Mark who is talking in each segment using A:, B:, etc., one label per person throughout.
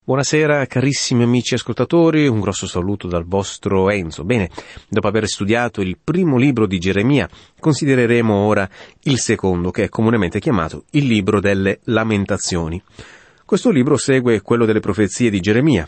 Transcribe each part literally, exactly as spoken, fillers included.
A: Buonasera carissimi amici ascoltatori, un grosso saluto dal vostro Enzo. Bene, dopo aver studiato il primo libro di Geremia, considereremo ora il secondo, che è comunemente chiamato il libro delle Lamentazioni. Questo libro segue quello delle profezie di Geremia.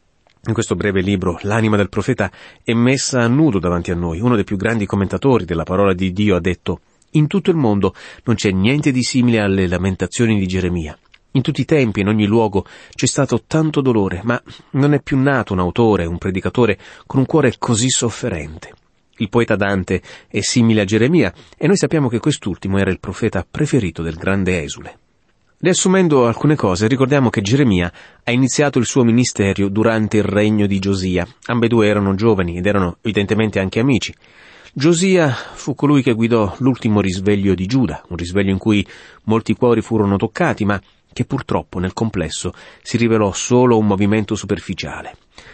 A: In questo breve libro l'anima del profeta è messa a nudo davanti a noi. Uno dei più grandi commentatori della parola di Dio ha detto: in tutto il mondo non c'è niente di simile alle Lamentazioni di Geremia. In tutti i tempi, in ogni luogo, c'è stato tanto dolore, ma non è più nato un autore, un predicatore con un cuore così sofferente. Il poeta Dante è simile a Geremia, e noi sappiamo che quest'ultimo era il profeta preferito del grande esule. Riassumendo alcune cose, ricordiamo che Geremia ha iniziato il suo ministero durante il regno di Giosia. Ambedue erano giovani ed erano evidentemente anche amici. Giosia fu colui che guidò l'ultimo risveglio di Giuda, un risveglio in cui molti cuori furono toccati, ma che purtroppo nel complesso si rivelò solo un movimento superficiale.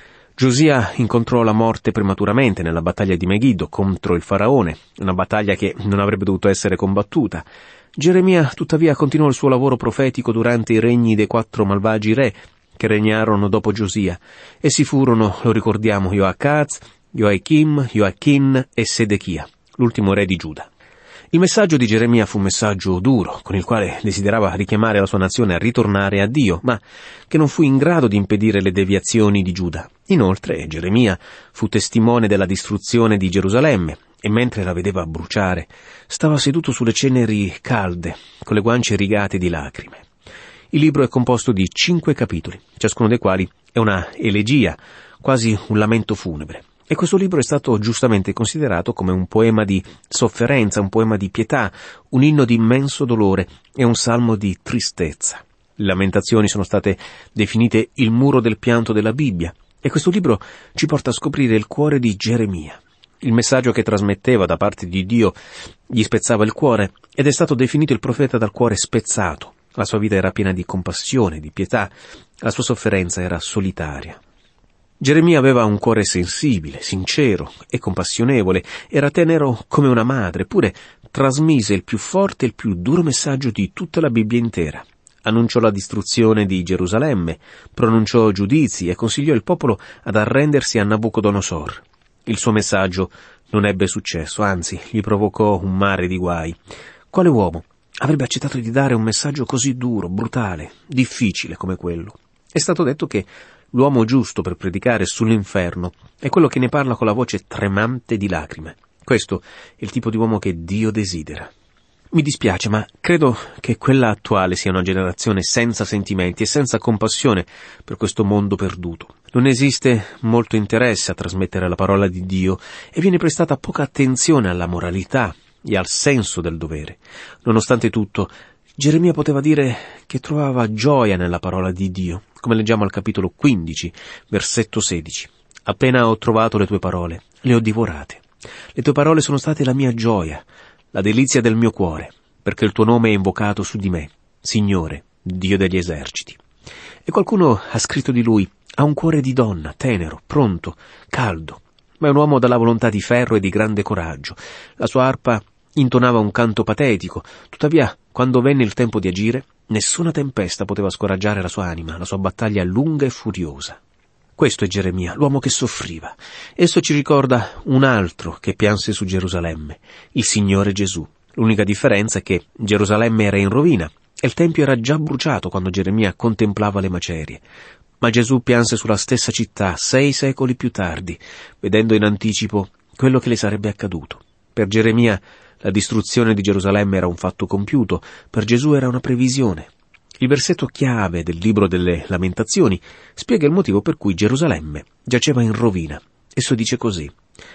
A: Giosia incontrò la morte prematuramente nella battaglia di Megiddo contro il faraone, una battaglia che non avrebbe dovuto essere combattuta. Geremia tuttavia continuò il suo lavoro profetico durante i regni dei quattro malvagi re che regnarono dopo Giosia. Essi furono, lo ricordiamo, Joacaz, Joachim, Joachin e Sedechia, l'ultimo re di Giuda. Il messaggio di Geremia fu un messaggio duro, con il quale desiderava richiamare la sua nazione a ritornare a Dio, ma che non fu in grado di impedire le deviazioni di Giuda. Inoltre, Geremia fu testimone della distruzione di Gerusalemme, e mentre la vedeva bruciare, stava seduto sulle ceneri calde, con le guance rigate di lacrime. Il libro è composto di cinque capitoli, ciascuno dei quali è una elegia, quasi un lamento funebre. E questo libro è stato giustamente considerato come un poema di sofferenza, un poema di pietà, un inno di immenso dolore e un salmo di tristezza. Le Lamentazioni sono state definite il muro del pianto della Bibbia, e questo libro ci porta a scoprire il cuore di Geremia. Il messaggio che trasmetteva da parte di Dio gli spezzava il cuore, ed è stato definito il profeta dal cuore spezzato. La sua vita era piena di compassione, di pietà, la sua sofferenza era solitaria. Geremia aveva un cuore sensibile, sincero e compassionevole, era tenero come una madre, eppure trasmise il più forte e il più duro messaggio di tutta la Bibbia intera. Annunciò la distruzione di Gerusalemme, pronunciò giudizi e consigliò il popolo ad arrendersi a Nabucodonosor. Il suo messaggio non ebbe successo, anzi, gli provocò un mare di guai. Quale uomo avrebbe accettato di dare un messaggio così duro, brutale, difficile come quello? È stato detto che l'uomo giusto per predicare sull'inferno è quello che ne parla con la voce tremante di lacrime. Questo è il tipo di uomo che Dio desidera. Mi dispiace, ma credo che quella attuale sia una generazione senza sentimenti e senza compassione per questo mondo perduto. Non esiste molto interesse a trasmettere la parola di Dio e viene prestata poca attenzione alla moralità e al senso del dovere. Nonostante tutto, Geremia poteva dire che trovava gioia nella parola di Dio, come leggiamo al capitolo quindici, versetto sedici. Appena ho trovato le tue parole, le ho divorate. Le tue parole sono state la mia gioia, la delizia del mio cuore, perché il tuo nome è invocato su di me, Signore, Dio degli eserciti. E qualcuno ha scritto di lui: ha un cuore di donna, tenero, pronto, caldo, ma è un uomo dalla volontà di ferro e di grande coraggio. La sua arpa intonava un canto patetico, tuttavia, quando venne il tempo di agire, nessuna tempesta poteva scoraggiare la sua anima, la sua battaglia lunga e furiosa. Questo è Geremia, l'uomo che soffriva. Esso ci ricorda un altro che pianse su Gerusalemme, il Signore Gesù. L'unica differenza è che Gerusalemme era in rovina e il Tempio era già bruciato quando Geremia contemplava le macerie. Ma Gesù pianse sulla stessa città sei secoli più tardi, vedendo in anticipo quello che le sarebbe accaduto. Per Geremia la distruzione di Gerusalemme era un fatto compiuto, per Gesù era una previsione. Il versetto chiave del libro delle Lamentazioni spiega il motivo per cui Gerusalemme giaceva in rovina. Esso dice così: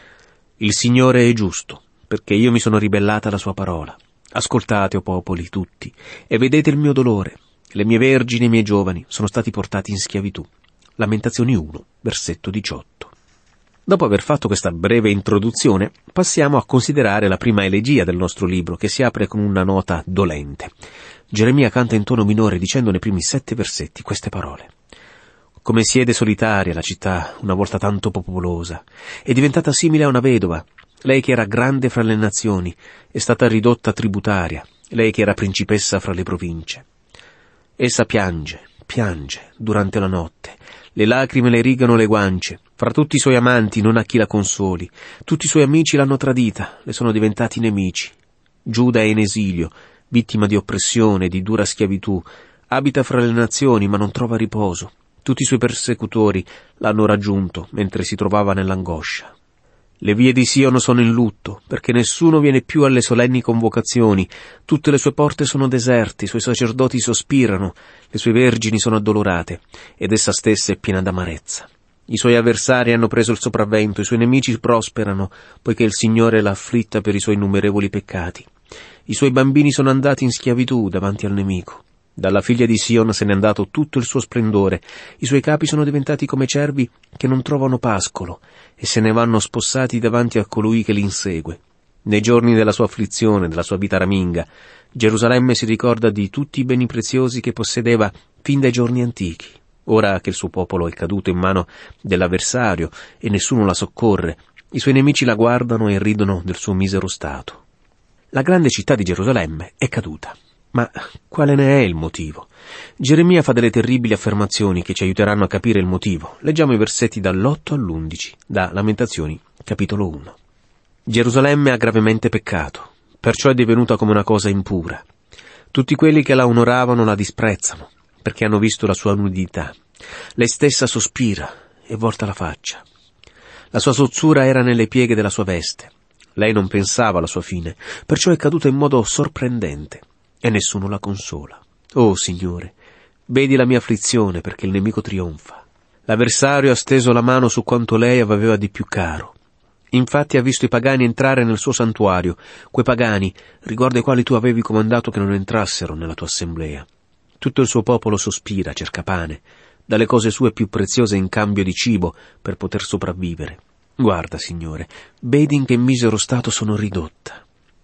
A: «Il Signore è giusto, perché io mi sono ribellata alla sua parola. Ascoltate, o popoli tutti, e vedete il mio dolore. Le mie vergini e i miei giovani sono stati portati in schiavitù». Lamentazioni uno, versetto diciotto. Dopo aver fatto questa breve introduzione, passiamo a considerare la prima elegia del nostro libro, che si apre con una nota dolente. Geremia canta in tono minore, dicendo nei primi sette versetti queste parole: «Come siede solitaria la città, una volta tanto popolosa, è diventata simile a una vedova. Lei che era grande fra le nazioni, è stata ridotta tributaria, lei che era principessa fra le province. Essa piange, piange durante la notte, Le lacrime le rigano le guance. Fra tutti i suoi amanti non ha chi la consoli. Tutti i suoi amici l'hanno tradita, le sono diventati nemici. Giuda è in esilio, vittima di oppressione, di dura schiavitù. Abita fra le nazioni, ma non trova riposo. Tutti i suoi persecutori l'hanno raggiunto mentre si trovava nell'angoscia. Le vie di Sion sono in lutto, perché nessuno viene più alle solenni convocazioni. Tutte le sue porte sono deserte, i suoi sacerdoti sospirano, le sue vergini sono addolorate, ed essa stessa è piena d'amarezza. I suoi avversari hanno preso il sopravvento, i suoi nemici prosperano, poiché il Signore l'ha afflitta per i suoi innumerevoli peccati. I suoi bambini sono andati in schiavitù davanti al nemico. Dalla figlia di Sion se n'è andato tutto il suo splendore, i suoi capi sono diventati come cervi che non trovano pascolo, e se ne vanno spossati davanti a colui che li insegue. Nei giorni della sua afflizione, della sua vita raminga, Gerusalemme si ricorda di tutti i beni preziosi che possedeva fin dai giorni antichi. Ora che il suo popolo è caduto in mano dell'avversario e nessuno la soccorre, i suoi nemici la guardano e ridono del suo misero stato. La grande città di Gerusalemme è caduta. Ma quale ne è il motivo? Geremia fa delle terribili affermazioni che ci aiuteranno a capire il motivo. Leggiamo i versetti dall'otto all'undici, da Lamentazioni, capitolo uno. Gerusalemme ha gravemente peccato, perciò è divenuta come una cosa impura. Tutti quelli che la onoravano la disprezzano, perché hanno visto la sua nudità. Lei stessa sospira e volta la faccia. La sua sozzura era nelle pieghe della sua veste. Lei non pensava alla sua fine, perciò è caduta in modo sorprendente. E nessuno la consola. Oh, Signore, vedi la mia afflizione perché il nemico trionfa. L'avversario ha steso la mano su quanto lei aveva di più caro. Infatti ha visto i pagani entrare nel suo santuario, quei pagani riguardo ai quali tu avevi comandato che non entrassero nella tua assemblea. Tutto il suo popolo sospira, cerca pane, dalle cose sue più preziose in cambio di cibo per poter sopravvivere. Guarda, Signore, vedi in che misero stato sono ridotta.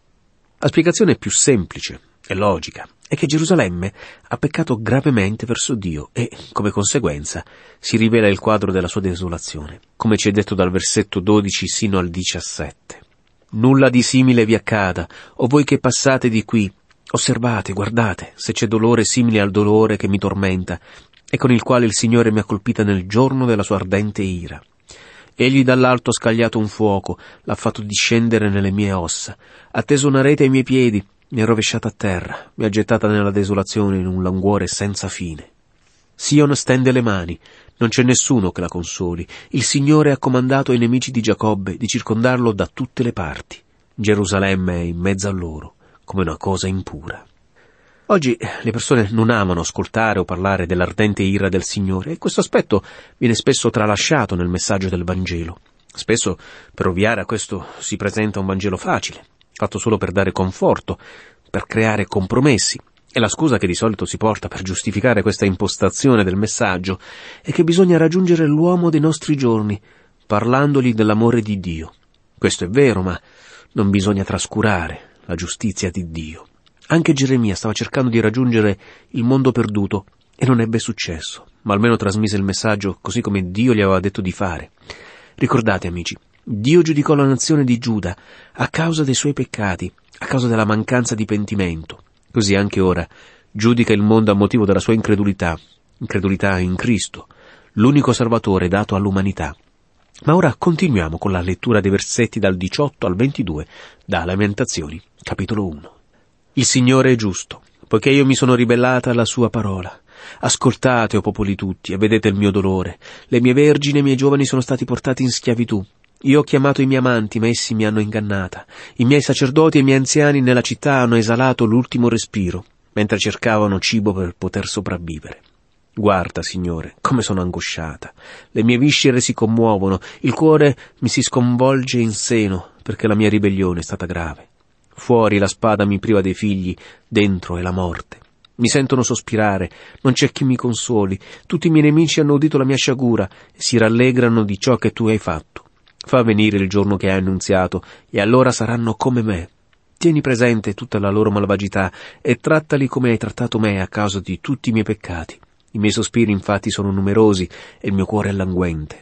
A: La spiegazione più semplice e logica è che Gerusalemme ha peccato gravemente verso Dio e, come conseguenza, si rivela il quadro della sua desolazione, come ci è detto dal versetto dodici sino al diciassette. Nulla di simile vi accada, o voi che passate di qui, osservate, guardate, se c'è dolore simile al dolore che mi tormenta e con il quale il Signore mi ha colpita nel giorno della sua ardente ira. Egli dall'alto ha scagliato un fuoco, l'ha fatto discendere nelle mie ossa, ha teso una rete ai miei piedi, mi ha rovesciata a terra, mi ha gettata nella desolazione in un languore senza fine. Sion stende le mani, non c'è nessuno che la consoli. Il Signore ha comandato ai nemici di Giacobbe di circondarlo da tutte le parti. Gerusalemme è in mezzo a loro, come una cosa impura. Oggi le persone non amano ascoltare o parlare dell'ardente ira del Signore e questo aspetto viene spesso tralasciato nel messaggio del Vangelo. Spesso, per ovviare a questo, si presenta un Vangelo facile, fatto solo per dare conforto, per creare compromessi. E la scusa che di solito si porta per giustificare questa impostazione del messaggio è che bisogna raggiungere l'uomo dei nostri giorni, parlandogli dell'amore di Dio. Questo è vero, ma non bisogna trascurare la giustizia di Dio. Anche Geremia stava cercando di raggiungere il mondo perduto e non ebbe successo, ma almeno trasmise il messaggio così come Dio gli aveva detto di fare. Ricordate, amici, Dio giudicò la nazione di Giuda a causa dei suoi peccati, a causa della mancanza di pentimento. Così anche ora giudica il mondo a motivo della sua incredulità, incredulità in Cristo, l'unico Salvatore dato all'umanità. Ma ora continuiamo con la lettura dei versetti dal diciotto al ventidue, da Lamentazioni, capitolo uno. Il Signore è giusto, poiché io mi sono ribellata alla sua parola. Ascoltate, o popoli tutti, e vedete il mio dolore. Le mie vergini e i miei giovani sono stati portati in schiavitù. Io ho chiamato i miei amanti, ma essi mi hanno ingannata. I miei sacerdoti e i miei anziani nella città hanno esalato l'ultimo respiro, mentre cercavano cibo per poter sopravvivere. Guarda, Signore, come sono angosciata. Le mie viscere si commuovono, il cuore mi si sconvolge in seno, perché la mia ribellione è stata grave. Fuori la spada mi priva dei figli, dentro è la morte. Mi sentono sospirare, non c'è chi mi consoli. Tutti i miei nemici hanno udito la mia sciagura e si rallegrano di ciò che tu hai fatto. Fa venire il giorno che hai annunziato, e allora saranno come me. Tieni presente tutta la loro malvagità e trattali come hai trattato me a causa di tutti i miei peccati. I miei sospiri infatti sono numerosi e il mio cuore è languente.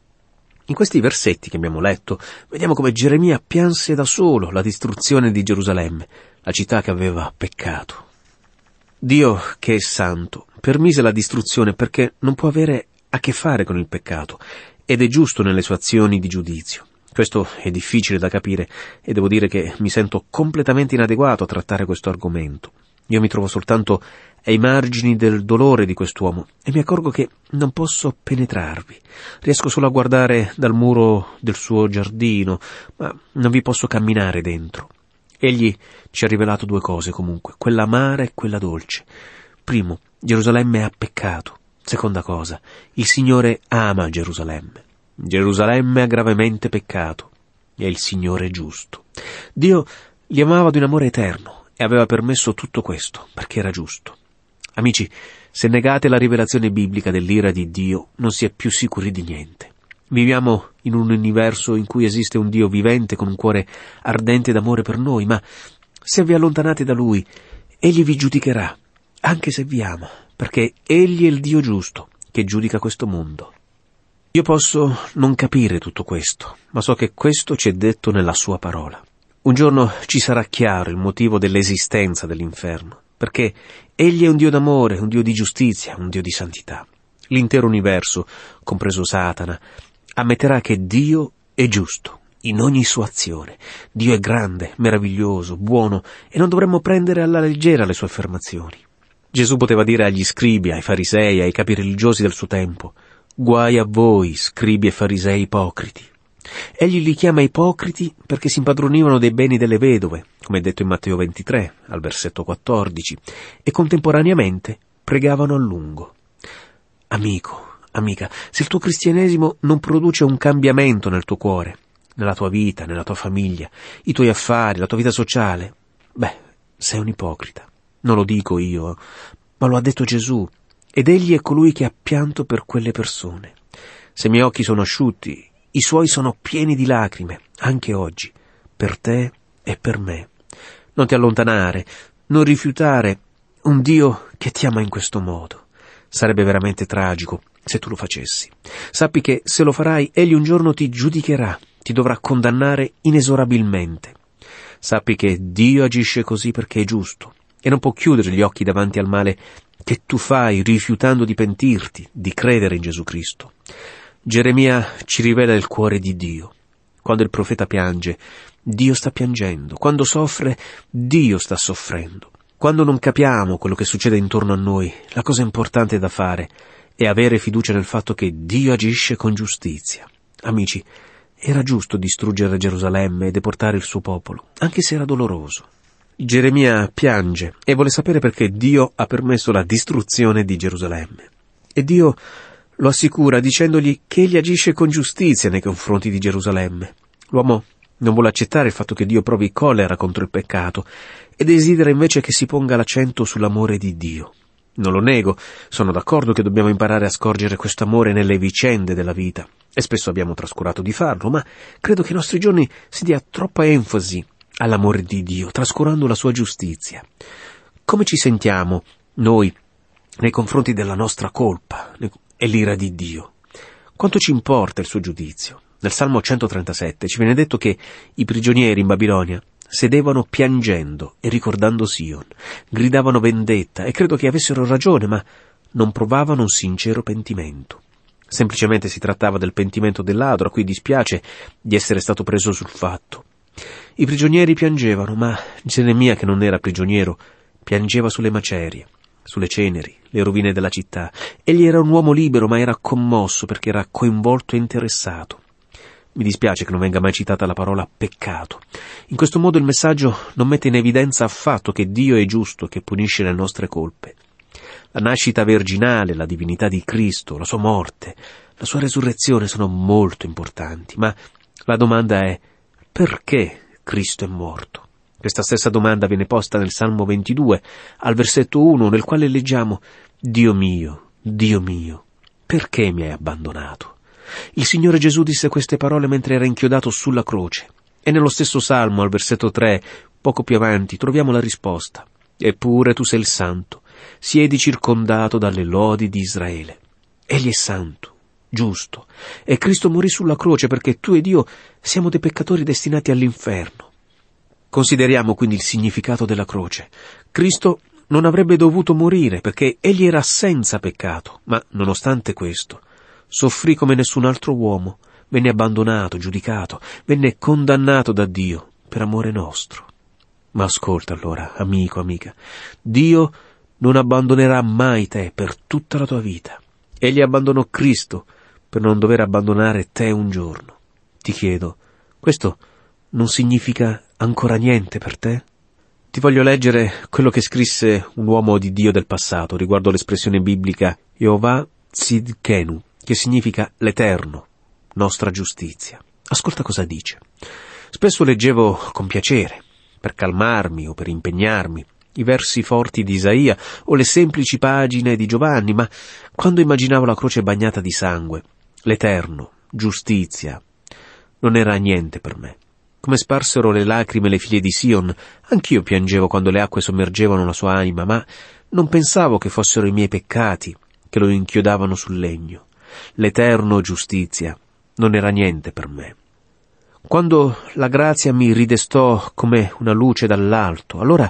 A: In questi versetti che abbiamo letto, vediamo come Geremia pianse da solo la distruzione di Gerusalemme, la città che aveva peccato. Dio, che è santo, permise la distruzione perché non può avere a che fare con il peccato ed è giusto nelle sue azioni di giudizio. Questo è difficile da capire e devo dire che mi sento completamente inadeguato a trattare questo argomento. Io mi trovo soltanto ai margini del dolore di quest'uomo e mi accorgo che non posso penetrarvi. Riesco solo a guardare dal muro del suo giardino, ma non vi posso camminare dentro. Egli ci ha rivelato due cose comunque, quella amara e quella dolce. Primo, Gerusalemme ha peccato. Seconda cosa, il Signore ama Gerusalemme. Gerusalemme ha gravemente peccato e il Signore è giusto. Dio li amava di un amore eterno e aveva permesso tutto questo perché era giusto. Amici, se negate la rivelazione biblica dell'ira di Dio, non si è più sicuri di niente. Viviamo in un universo in cui esiste un Dio vivente con un cuore ardente d'amore per noi, ma se vi allontanate da Lui, Egli vi giudicherà, anche se vi ama, perché Egli è il Dio giusto che giudica questo mondo. Io posso non capire tutto questo, ma so che questo ci è detto nella sua parola. Un giorno ci sarà chiaro il motivo dell'esistenza dell'inferno, perché Egli è un Dio d'amore, un Dio di giustizia, un Dio di santità. L'intero universo, compreso Satana, ammetterà che Dio è giusto in ogni sua azione. Dio è grande, meraviglioso, buono e non dovremmo prendere alla leggera le sue affermazioni. Gesù poteva dire agli scribi, ai farisei, ai capi religiosi del suo tempo: guai a voi, scribi e farisei ipocriti. Egli li chiama ipocriti perché si impadronivano dei beni delle vedove, come è detto in Matteo ventitré, al versetto quattordici, e contemporaneamente pregavano a lungo. Amico, amica, se il tuo cristianesimo non produce un cambiamento nel tuo cuore, nella tua vita, nella tua famiglia, i tuoi affari, la tua vita sociale, beh, sei un ipocrita. Non lo dico io, ma lo ha detto Gesù, ed egli è colui che ha pianto per quelle persone. Se i miei occhi sono asciutti, i suoi sono pieni di lacrime, anche oggi, per te e per me. Non ti allontanare, non rifiutare un Dio che ti ama in questo modo. Sarebbe veramente tragico se tu lo facessi. Sappi che se lo farai, egli un giorno ti giudicherà, ti dovrà condannare inesorabilmente. Sappi che Dio agisce così perché è giusto e non può chiudere gli occhi davanti al male che tu fai rifiutando di pentirti, di credere in Gesù Cristo. Geremia ci rivela il cuore di Dio. Quando il profeta piange, Dio sta piangendo. Quando soffre, Dio sta soffrendo. Quando non capiamo quello che succede intorno a noi, la cosa importante da fare è avere fiducia nel fatto che Dio agisce con giustizia. Amici, era giusto distruggere Gerusalemme e deportare il suo popolo, anche se era doloroso. Geremia piange e vuole sapere perché Dio ha permesso la distruzione di Gerusalemme. E Dio lo assicura dicendogli che egli agisce con giustizia nei confronti di Gerusalemme. L'uomo non vuole accettare il fatto che Dio provi collera contro il peccato e desidera invece che si ponga l'accento sull'amore di Dio. Non lo nego, sono d'accordo che dobbiamo imparare a scorgere questo amore nelle vicende della vita e spesso abbiamo trascurato di farlo, ma credo che ai nostri giorni si dia troppa enfasi all'amore di Dio, trascurando la sua giustizia. Come ci sentiamo noi nei confronti della nostra colpa e l'ira di Dio? Quanto ci importa il suo giudizio? Nel Salmo centotrentasette ci viene detto che i prigionieri in Babilonia sedevano piangendo e ricordando Sion, gridavano vendetta e credo che avessero ragione, ma non provavano un sincero pentimento. Semplicemente si trattava del pentimento del ladro a cui dispiace di essere stato preso sul fatto. I prigionieri piangevano, ma Geremia, che non era prigioniero, piangeva sulle macerie, sulle ceneri, le rovine della città. Egli era un uomo libero, ma era commosso perché era coinvolto e interessato. Mi dispiace che non venga mai citata la parola peccato. In questo modo il messaggio non mette in evidenza affatto che Dio è giusto, che punisce le nostre colpe. La nascita virginale, la divinità di Cristo, la sua morte, la sua resurrezione sono molto importanti, ma la domanda è: perché Cristo è morto? Questa stessa domanda viene posta nel Salmo ventidue, al versetto uno, nel quale leggiamo: Dio mio, Dio mio, perché mi hai abbandonato? Il Signore Gesù disse queste parole mentre era inchiodato sulla croce. E nello stesso Salmo, al versetto tre, poco più avanti, troviamo la risposta: eppure tu sei il Santo, siedi circondato dalle lodi di Israele. Egli è santo, giusto, e Cristo morì sulla croce perché tu ed io siamo dei peccatori destinati all'inferno. Consideriamo quindi il significato della croce. Cristo non avrebbe dovuto morire perché egli era senza peccato, ma nonostante questo soffrì come nessun altro uomo, venne abbandonato, giudicato, venne condannato da Dio per amore nostro. Ma ascolta allora, amico, amica, Dio non abbandonerà mai te per tutta la tua vita. Egli abbandonò Cristo per non dover abbandonare te un giorno. Ti chiedo, questo non significa ancora niente per te? Ti voglio leggere quello che scrisse un uomo di Dio del passato riguardo l'espressione biblica Jehovah Tzidkenu, che significa l'Eterno, nostra giustizia. Ascolta cosa dice. Spesso leggevo con piacere, per calmarmi o per impegnarmi, i versi forti di Isaia o le semplici pagine di Giovanni, ma quando immaginavo la croce bagnata di sangue, l'Eterno, giustizia, non era niente per me. Come sparsero le lacrime le figlie di Sion, anch'io piangevo quando le acque sommergevano la sua anima, ma non pensavo che fossero i miei peccati che lo inchiodavano sul legno. L'Eterno, giustizia, non era niente per me. Quando la grazia mi ridestò come una luce dall'alto, allora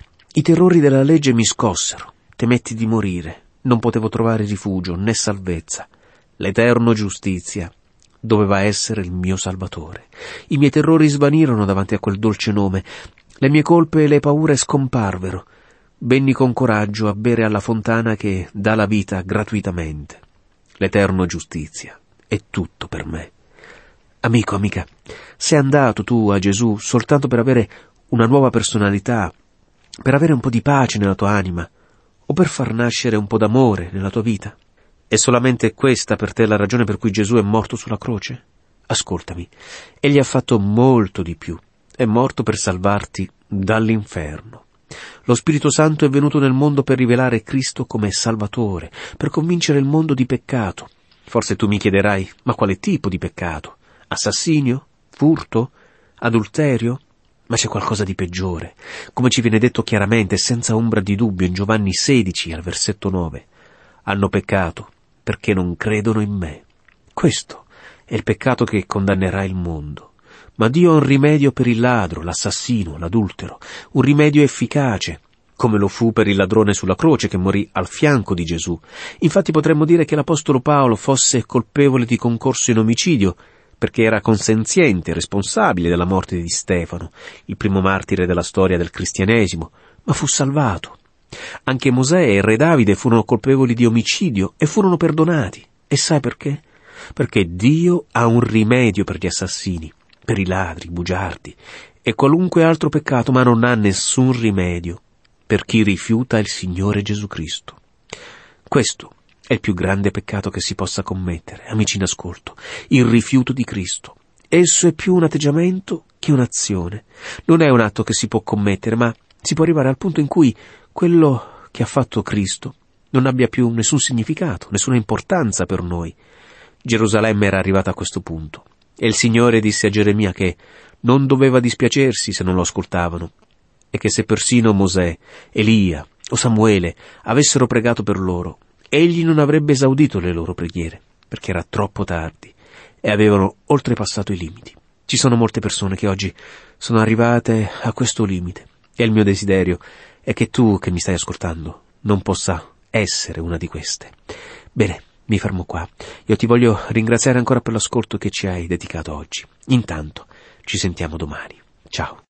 A: i terrori della legge mi scossero, temetti di morire, non potevo trovare rifugio né salvezza. L'Eterno, giustizia, doveva essere il mio Salvatore. I miei terrori svanirono davanti a quel dolce nome, le mie colpe e le paure scomparvero. Venni con coraggio a bere alla fontana che dà la vita gratuitamente. L'Eterno, giustizia, è tutto per me. Amico, amica, sei andato tu a Gesù soltanto per avere una nuova personalità, per avere un po' di pace nella tua anima, o per far nascere un po' d'amore nella tua vita? È solamente questa per te la ragione per cui Gesù è morto sulla croce? Ascoltami, egli ha fatto molto di più. È morto per salvarti dall'inferno. Lo Spirito Santo è venuto nel mondo per rivelare Cristo come Salvatore, per convincere il mondo di peccato. Forse tu mi chiederai, ma quale tipo di peccato? Assassinio? Furto? Adulterio? Ma c'è qualcosa di peggiore, come ci viene detto chiaramente, senza ombra di dubbio, in Giovanni sedici, al versetto nove. Hanno peccato perché non credono in me. Questo è il peccato che condannerà il mondo. Ma Dio ha un rimedio per il ladro, l'assassino, l'adultero, un rimedio efficace, come lo fu per il ladrone sulla croce che morì al fianco di Gesù. Infatti potremmo dire che l'apostolo Paolo fosse colpevole di concorso in omicidio, perché era consenziente e responsabile della morte di Stefano, il primo martire della storia del cristianesimo, ma fu salvato. Anche Mosè e il re Davide furono colpevoli di omicidio e furono perdonati. E sai perché? Perché Dio ha un rimedio per gli assassini, per i ladri, i bugiardi e qualunque altro peccato, ma non ha nessun rimedio per chi rifiuta il Signore Gesù Cristo. Questo è il più grande peccato che si possa commettere, amici in ascolto, il rifiuto di Cristo. Esso è più un atteggiamento che un'azione. Non è un atto che si può commettere, ma si può arrivare al punto in cui quello che ha fatto Cristo non abbia più nessun significato, nessuna importanza per noi. Gerusalemme era arrivata a questo punto, e il Signore disse a Geremia che non doveva dispiacersi se non lo ascoltavano, e che se persino Mosè, Elia o Samuele avessero pregato per loro, egli non avrebbe esaudito le loro preghiere, perché era troppo tardi e avevano oltrepassato i limiti. Ci sono molte persone che oggi sono arrivate a questo limite, e il mio desiderio è che tu, che mi stai ascoltando, non possa essere una di queste. Bene, mi fermo qua. Io ti voglio ringraziare ancora per l'ascolto che ci hai dedicato oggi. Intanto, ci sentiamo domani. Ciao.